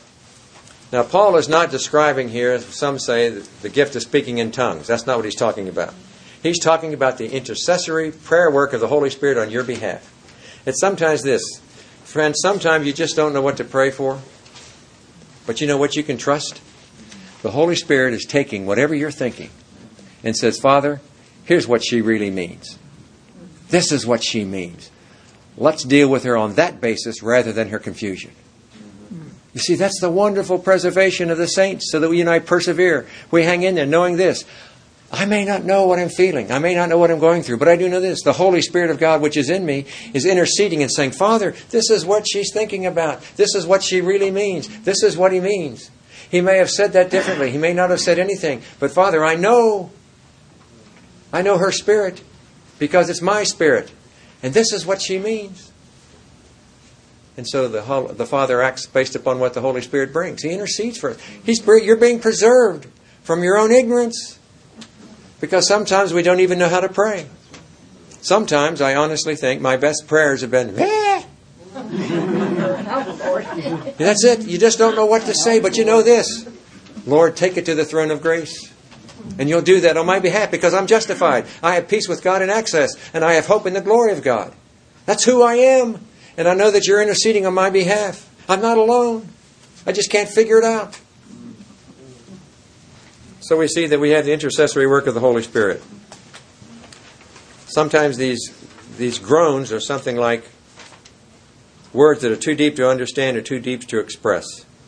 Now, Paul is not describing here, as some say, the gift of speaking in tongues. That's not what he's talking about. He's talking about the intercessory prayer work of the Holy Spirit on your behalf. It's sometimes this. Friends, sometimes you just don't know what to pray for. But you know what you can trust? The Holy Spirit is taking whatever you're thinking and says, Father, here's what she really means. This is what she means. Let's deal with her on that basis rather than her confusion. You see, that's the wonderful preservation of the saints, so that we and I persevere. We hang in there knowing this. I may not know what I'm feeling. I may not know what I'm going through, but I do know this. The Holy Spirit of God, which is in me, is interceding and saying, Father, this is what she's thinking about. This is what she really means. This is what he means. He may have said that differently. He may not have said anything. But Father, I know her spirit because it's my spirit. And this is what she means. And so the Father acts based upon what the Holy Spirit brings. He intercedes for us. You're being preserved from your own ignorance. Because sometimes we don't even know how to pray. Sometimes I honestly think my best prayers have been, That's it. You just don't know what to say, but you know this. Lord, take it to the throne of grace. And you'll do that on my behalf because I'm justified. I have peace with God and access, and I have hope in the glory of God. That's who I am. And I know that you're interceding on my behalf. I'm not alone. I just can't figure it out. So we see that we have the intercessory work of the Holy Spirit. Sometimes these groans are something like words that are too deep to understand or too deep to express.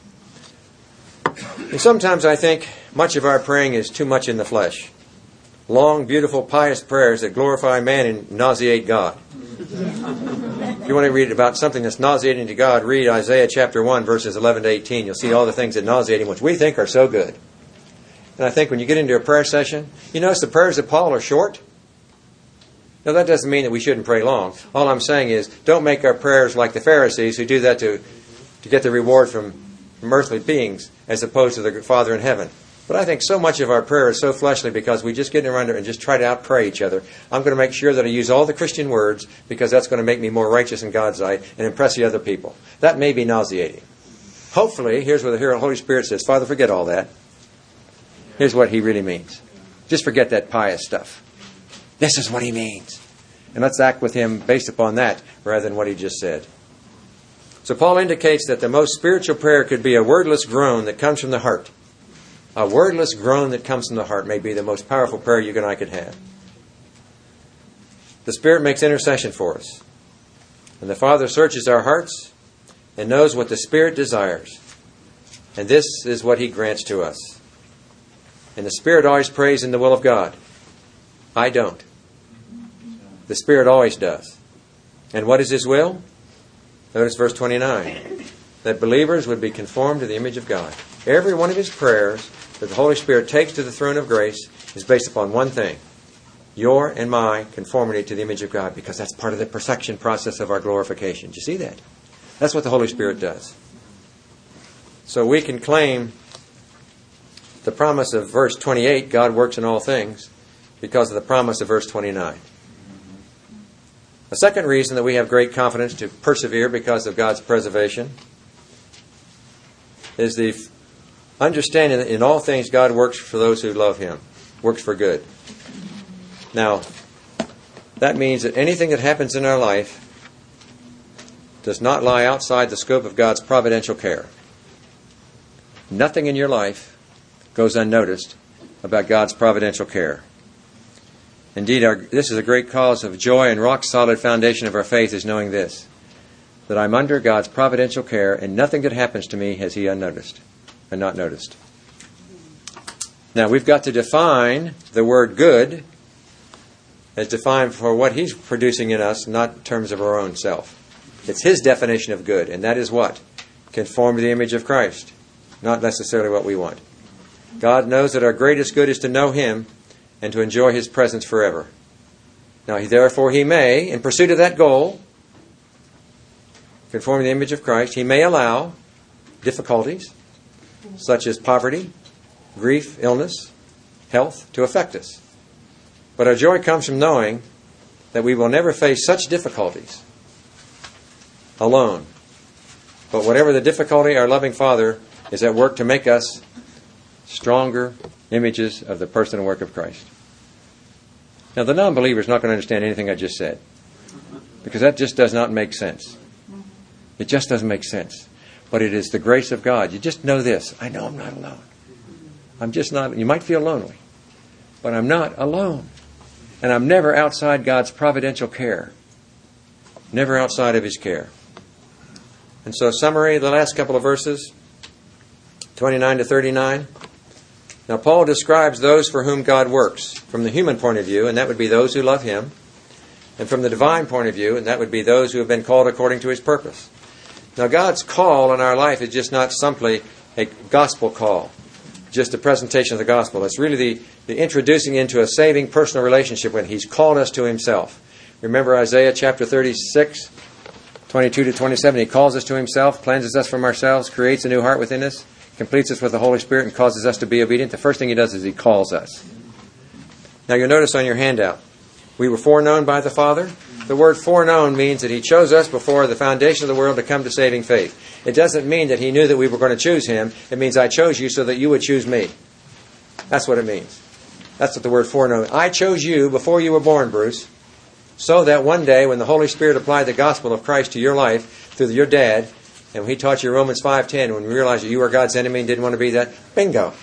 And sometimes I think much of our praying is too much in the flesh. Long, beautiful, pious prayers that glorify man and nauseate God. If you want to read about something that's nauseating to God, read Isaiah chapter 1, verses 11 to 18. You'll see all the things that nauseate him, which we think are so good. And I think when you get into a prayer session, you notice the prayers of Paul are short. Now, that doesn't mean that we shouldn't pray long. All I'm saying is, don't make our prayers like the Pharisees who do that to get the reward from earthly beings as opposed to the Father in heaven. But I think so much of our prayer is so fleshly because we just get around it and just try to out-pray each other. I'm going to make sure that I use all the Christian words because that's going to make me more righteous in God's sight and impress the other people. That may be nauseating. Hopefully, here's where the Holy Spirit says, Father, forget all that. Here's what he really means. Just forget that pious stuff. This is what he means. And let's act with him based upon that rather than what he just said. So Paul indicates that the most spiritual prayer could be a wordless groan that comes from the heart. A wordless groan that comes from the heart may be the most powerful prayer you and I could have. The Spirit makes intercession for us. And the Father searches our hearts and knows what the Spirit desires. And this is what he grants to us. And the Spirit always prays in the will of God. I don't. The Spirit always does. And what is his will? Notice verse 29. That believers would be conformed to the image of God. Every one of his prayers that the Holy Spirit takes to the throne of grace is based upon one thing. Your and my conformity to the image of God, because that's part of the perfection process of our glorification. Do you see that? That's what the Holy Spirit does. So we can claim the promise of verse 28, God works in all things, because of the promise of verse 29. A second reason that we have great confidence to persevere because of God's preservation is the understanding that in all things God works for those who love Him, works for good. Now, that means that anything that happens in our life does not lie outside the scope of God's providential care. Nothing in your life goes unnoticed about God's providential care. Indeed, this is a great cause of joy and rock-solid foundation of our faith is knowing this, that I'm under God's providential care and nothing that happens to me has He unnoticed and not noticed. Now, we've got to define the word good as defined for what He's producing in us, not in terms of our own self. It's His definition of good, and that is what? Conform to the image of Christ, not necessarily what we want. God knows that our greatest good is to know Him and to enjoy His presence forever. Now, therefore, He may, in pursuit of that goal, conform to the image of Christ, He may allow difficulties, such as poverty, grief, illness, health, to affect us. But our joy comes from knowing that we will never face such difficulties alone. But whatever the difficulty, our loving Father is at work to make us stronger images of the person and work of Christ. Now, the non-believer is not going to understand anything I just said, because that just does not make sense. It just doesn't make sense. But it is the grace of God. You just know this. I know I'm not alone. I'm just not. You might feel lonely, but I'm not alone. And I'm never outside God's providential care. Never outside of His care. And so, summary, the last couple of verses, 29 to 39. Now, Paul describes those for whom God works from the human point of view, and that would be those who love Him, and from the divine point of view, and that would be those who have been called according to His purpose. Now, God's call in our life is just not simply a gospel call, just a presentation of the gospel. It's really the introducing into a saving personal relationship when He's called us to Himself. Remember Isaiah chapter 36, 22 to 27. He calls us to Himself, cleanses us from ourselves, creates a new heart within us, completes us with the Holy Spirit, and causes us to be obedient. The first thing He does is He calls us. Now you'll notice on your handout, we were foreknown by the Father. The word foreknown means that He chose us before the foundation of the world to come to saving faith. It doesn't mean that He knew that we were going to choose Him. It means I chose you so that you would choose me. That's what it means. That's what the word foreknown. I chose you before you were born, Bruce, so that one day when the Holy Spirit applied the gospel of Christ to your life through your dad, and when he taught you Romans 5:10, when we realized that you were God's enemy and didn't want to be that, bingo.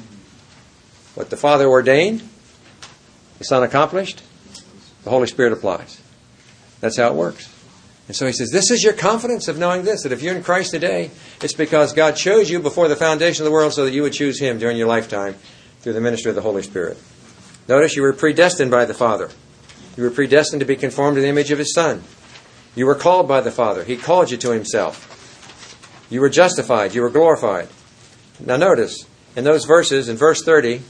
What the Father ordained, the Son accomplished, the Holy Spirit applies. That's how it works. And so he says, this is your confidence of knowing this, that if you're in Christ today, it's because God chose you before the foundation of the world so that you would choose Him during your lifetime through the ministry of the Holy Spirit. Notice you were predestined by the Father. You were predestined to be conformed to the image of His Son. You were called by the Father. He called you to Himself. You were justified. You were glorified. Now notice, in those verses, in verse 30,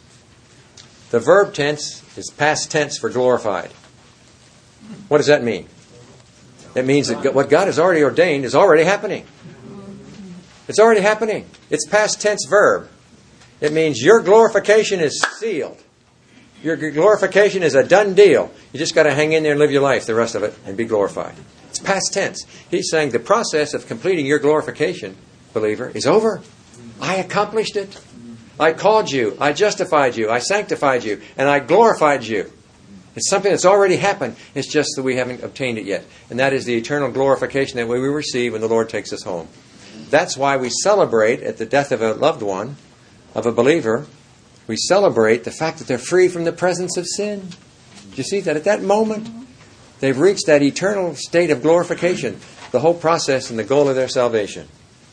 the verb tense is past tense for glorified. What does that mean? It means that what God has already ordained is already happening. It's already happening. It's past tense verb. It means your glorification is sealed. Your glorification is a done deal. You just got to hang in there and live your life, the rest of it, and be glorified. It's past tense. He's saying the process of completing your glorification, believer, is over. I accomplished it. I called you. I justified you. I sanctified you. And I glorified you. It's something that's already happened. It's just that we haven't obtained it yet. And that is the eternal glorification that we will receive when the Lord takes us home. That's why we celebrate at the death of a loved one, of a believer. We celebrate the fact that they're free from the presence of sin. Do you see that? At that moment, they've reached that eternal state of glorification, the whole process and the goal of their salvation.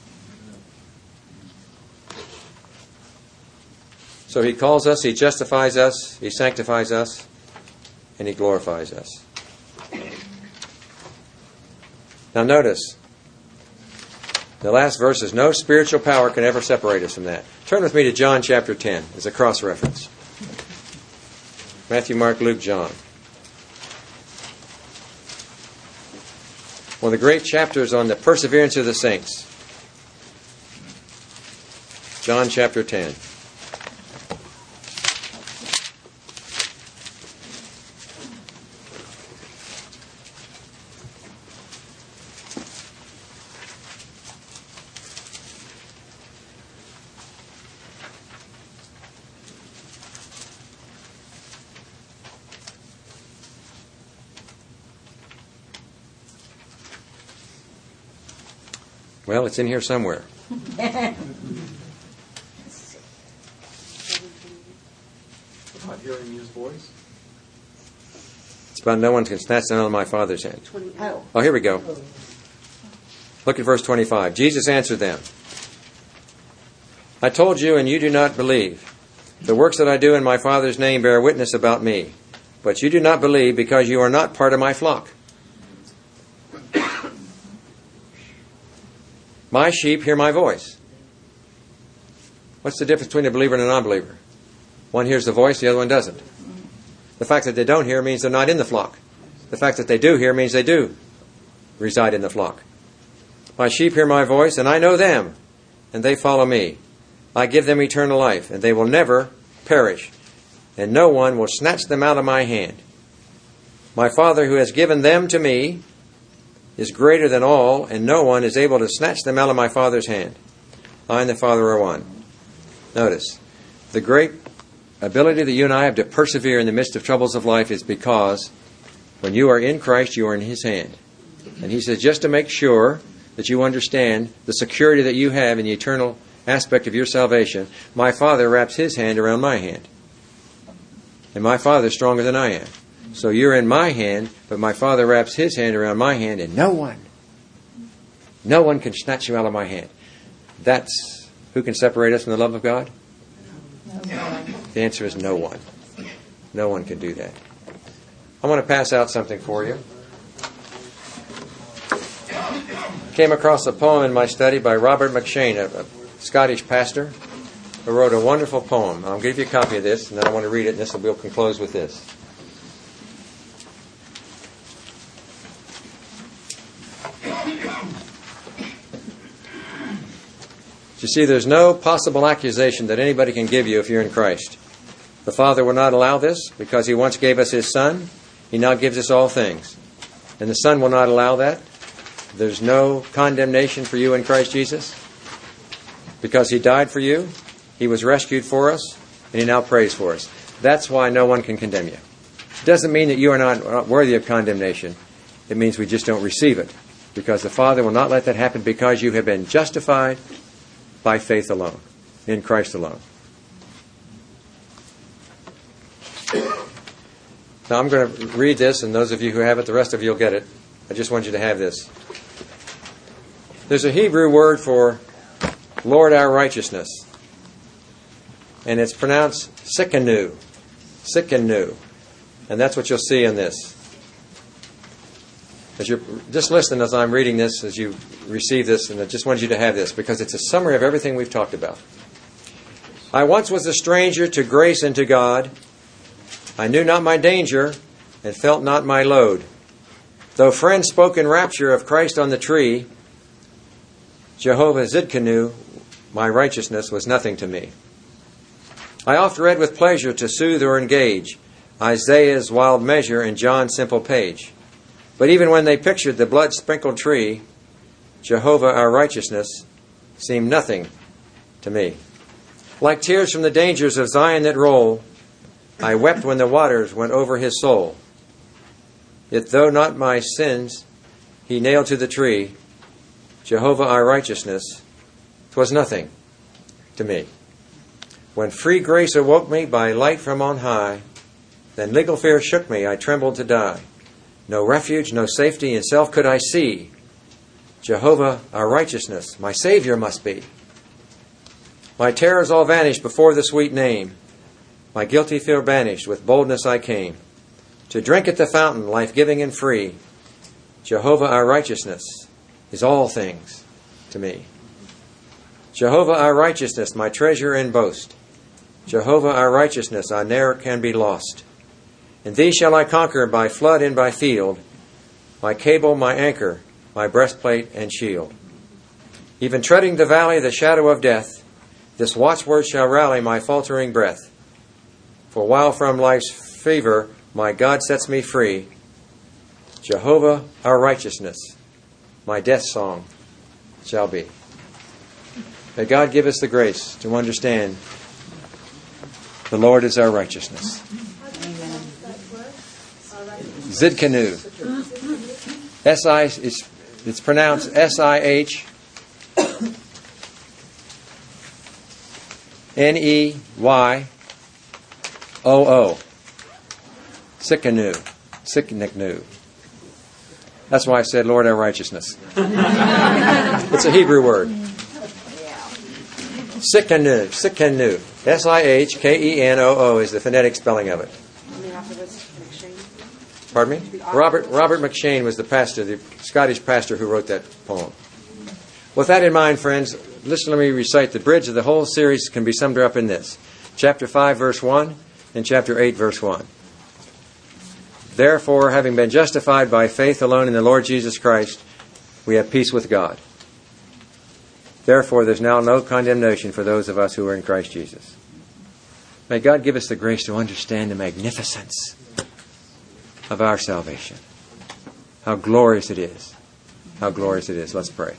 So He calls us, He justifies us, He sanctifies us, and He glorifies us. Now notice, the last verse is, no spiritual power can ever separate us from that. Turn with me to John chapter 10 as a cross-reference. Matthew, Mark, Luke, John. One of the great chapters on the perseverance of the saints. John chapter 10. Well, it's in here somewhere. Not hearing His voice. It's about no one can snatch them out of my Father's hand. Oh, here we go. Look at verse 25. Jesus answered them, I told you, and you do not believe. The works that I do in my Father's name bear witness about me. But you do not believe because you are not part of my flock. My sheep hear my voice. What's the difference between a believer and a non-believer? One hears the voice, the other one doesn't. The fact that they don't hear means they're not in the flock. The fact that they do hear means they do reside in the flock. My sheep hear my voice, and I know them, and they follow me. I give them eternal life, and they will never perish, and no one will snatch them out of my hand. My Father who has given them to me is greater than all, and no one is able to snatch them out of my Father's hand. I and the Father are one. Notice, the great ability that you and I have to persevere in the midst of troubles of life is because when you are in Christ, you are in His hand. And He says, just to make sure that you understand the security that you have in the eternal aspect of your salvation, my Father wraps His hand around my hand. And my Father is stronger than I am. So you're in my hand, but my Father wraps His hand around my hand, and no one can snatch you out of my hand. That's who can separate us from the love of God? The answer is no one. No one can do that. I want to pass out something for you. Came across a poem in my study by Robert McShane, a Scottish pastor, who wrote a wonderful poem. I'll give you a copy of this, and then I want to read it, and we'll close with this. You see, there's no possible accusation that anybody can give you if you're in Christ. The Father will not allow this because He once gave us His Son. He now gives us all things. And the Son will not allow that. There's no condemnation for you in Christ Jesus because He died for you. He was rescued for us, and He now prays for us. That's why no one can condemn you. It doesn't mean that you are not worthy of condemnation. It means we just don't receive it because the Father will not let that happen because you have been justified by faith alone, in Christ alone. Now I'm going to read this, and those of you who have it, the rest of you will get it. I just want you to have this. There's a Hebrew word for Lord our righteousness, and it's pronounced Tsidkenu. Tsidkenu. And that's what you'll see in this. As you're just listening as I'm reading this, as you receive this, and I just want you to have this, because it's a summary of everything we've talked about. I once was a stranger to grace and to God. I knew not my danger, and felt not my load. Though friends spoke in rapture of Christ on the tree, Jehovah Tsidkenu, my righteousness, was nothing to me. I oft read with pleasure to soothe or engage Isaiah's wild measure and John's simple page. But even when they pictured the blood-sprinkled tree, Jehovah our righteousness seemed nothing to me. Like tears from the dangers of Zion that roll, I wept when the waters went over His soul. Yet though not my sins He nailed to the tree, Jehovah our righteousness, 'twas nothing to me. When free grace awoke me by light from on high, then legal fear shook me, I trembled to die. No refuge, no safety in self could I see. Jehovah our righteousness, my Savior must be. My terrors all vanished before the sweet name. My guilty fear banished, with boldness I came. To drink at the fountain, life-giving and free. Jehovah our righteousness is all things to me. Jehovah our righteousness, my treasure and boast. Jehovah our righteousness, I ne'er can be lost. In Thee shall I conquer by flood and by field, my cable, my anchor, my breastplate and shield. Even treading the valley, the shadow of death, this watchword shall rally my faltering breath. For while from life's fever my God sets me free, Jehovah our righteousness, my death song shall be. May God give us the grace to understand the Lord is our righteousness. Tsidkenu. It's pronounced Sihkenu. N-E-Y-O-O. Sikkenu. Sikkenu. That's why I said, Lord, our righteousness. It's a Hebrew word. Sikkenu. Sikkenu. S-I-H-K-E-N-O-O is the phonetic spelling of it. Pardon me? Robert McShane was the pastor, the Scottish pastor who wrote that poem. With that in mind, friends, let me recite the bridge of the whole series can be summed up in this. Chapter 5, verse 1, and chapter 8, verse 1. Therefore, having been justified by faith alone in the Lord Jesus Christ, we have peace with God. Therefore, there's now no condemnation for those of us who are in Christ Jesus. May God give us the grace to understand the magnificence of our salvation. How glorious it is. How glorious it is. Let's pray.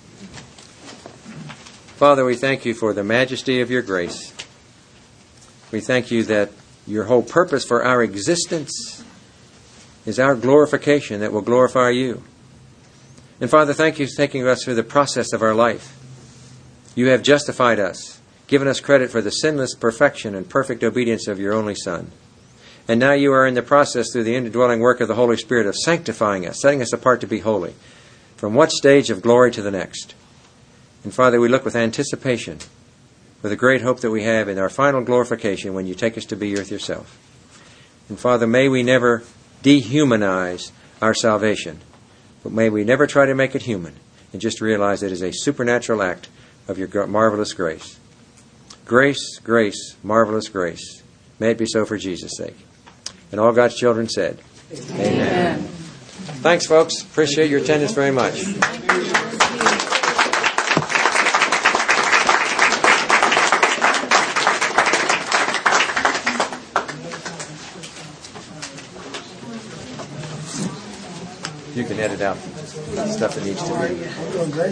Father, we thank you for the majesty of your grace. We thank you that your whole purpose for our existence is our glorification that will glorify you. And Father, thank you for taking us through the process of our life. You have justified us, given us credit for the sinless perfection and perfect obedience of your only Son. And now you are in the process through the indwelling work of the Holy Spirit of sanctifying us, setting us apart to be holy, from one stage of glory to the next. And Father, we look with anticipation for the great hope that we have in our final glorification when you take us to be with yourself. And Father, may we never dehumanize our salvation, but may we never try to make it human and just realize it is a supernatural act of your marvelous grace. Grace, grace, marvelous grace. May it be so for Jesus' sake. And all God's children said, Amen. Thanks, folks. Appreciate your attendance very much. You can edit out stuff that needs to be. Doing great.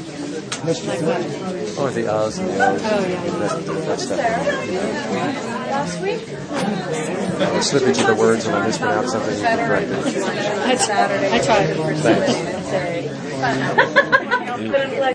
Oh, the O's and the O's. That stuff. Last week? Slippage of the words when I mispronounce something, you can correct it. I tried. Thanks.